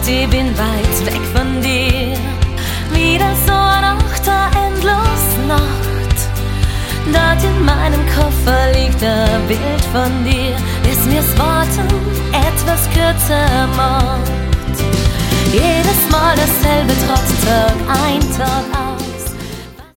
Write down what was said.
ich bin weit weg von dir. Wieder so nach der endlosen Nacht. Dort in meinem Koffer liegt ein Bild von dir, das mir's Warten etwas kürzer macht. Jedes Mal dasselbe, trotz Tag ein, Tag aus.